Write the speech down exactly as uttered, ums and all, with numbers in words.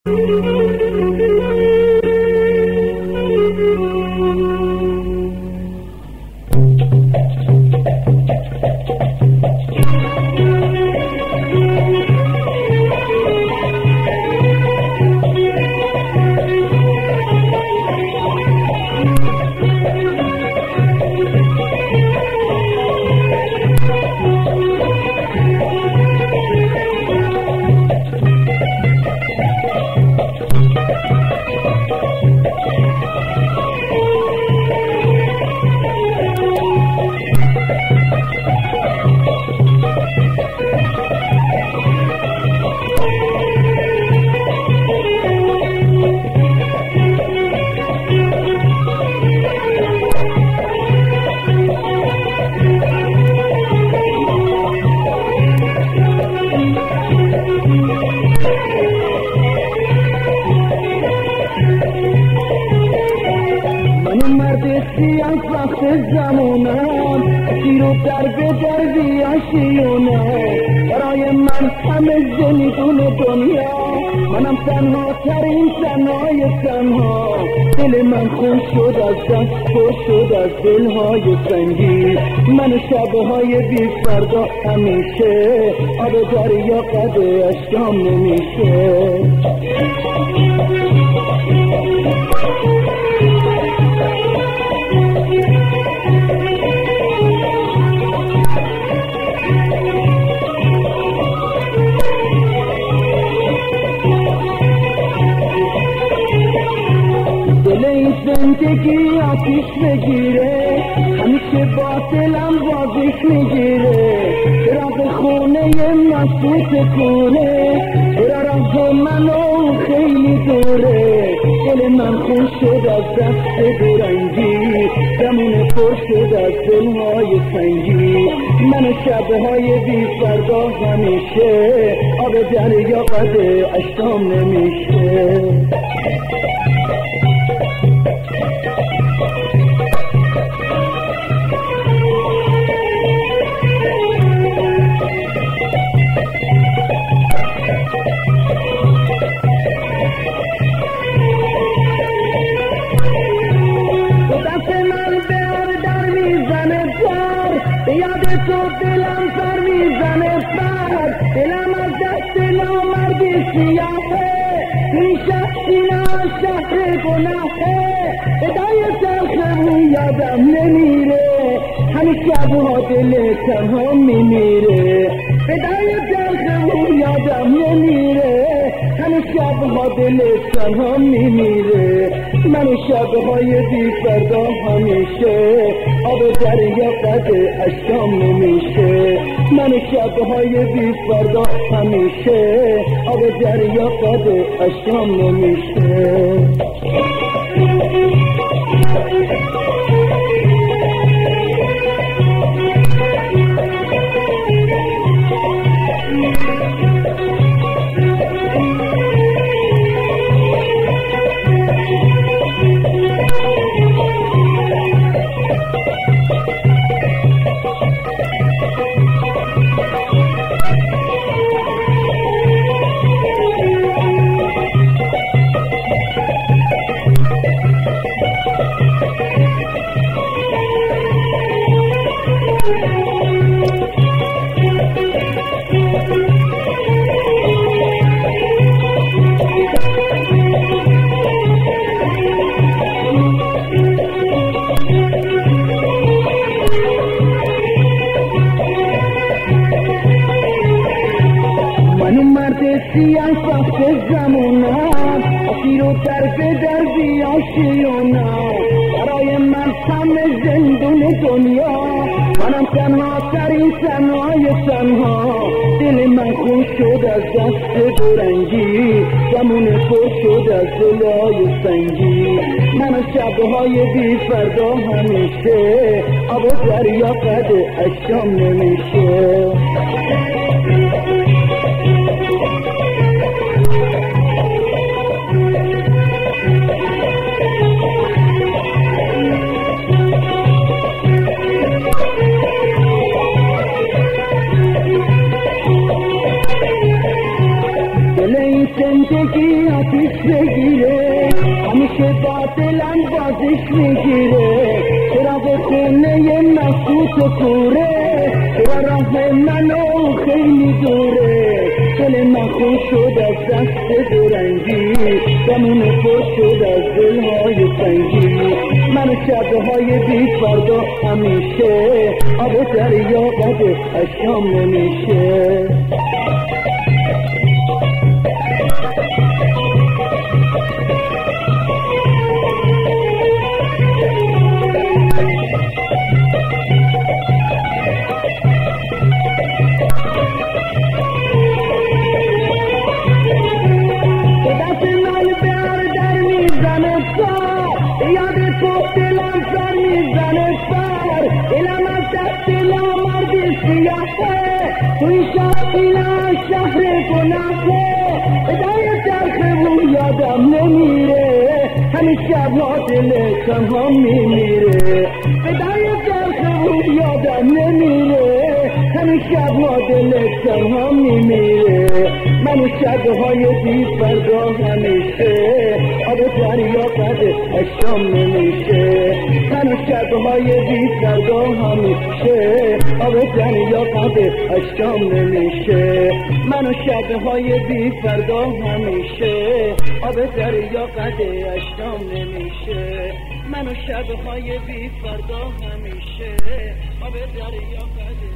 از وقت زمونم سیر و در به در بیاشیونه برای من همه زندون دنیا منم تنها ترین تنهای تنها دل من خون شد از دست پر شد از دلهای سنگی من شبهای بی فردا همیشه آب دریا قد اشکام نمیشه زندگی آتیش بگیره همیشه باطلم بازیش میگیره چراغ خونه مسئوط کنه چرا راه منو خیلی دوره دل من خون شد از دست برنگی زمون پر شد از دلهای سنگی من شبهای بی فردا همیشه آب دریا قد اشکام نمیشه یاد تو دلم سر میزنه بر دلم از دست نامردی سیاهه این شهر اینا شهر گناهه ادای تلخمون یادم نمیره همین شبها دل تنها میمیره ادای تلخمون یادم نمیره همین شبها دل تنها میمیره من شبهای بی فردا همیشه آب دریا قد اشکام نمیشه من شبهای بی فردا همیشه آب دریا قد اشکام نمیشه سیاه وقت زمونم اسیر و در به در بیاشیونم برای من همه زندون دنیا منم تنها ترین تنهای تنها دل من خون شد از دست برنگی زمون پر شد از دلهای سنگی من شبهای بی فردا همیشه آب دریا قد اشکام نمیشه زندگی آتیش پیش بگیره، همیشه باطلم بازش میگیره. چراغ خونه مسعود و کوره، چرا راه منو خیلی دوره. دل من خون شد از دست دورنگی، زمون پر شد از دلهای سنگی. من شبهای بی فردا همیشه، آب دریا قد اشکام نمیشه. توی شهر شهر گناهه، ادای چرخمون یادم نمیره، همیشه با دل تنها میمیره. ادای چرخمون یادم نمیره، همیشه با دل تنها میمیره. من شبهای بی فردا همیشه، آب دریا قد اشکام نمیشه. من شبهای بی فردا همیشه، آب دریا قد اشکام نمیشه. من شبهای بی فردا همیشه، آب دریا قد اشکام نمیشه. من شبهای بی فردا همیشه، آب دریا قد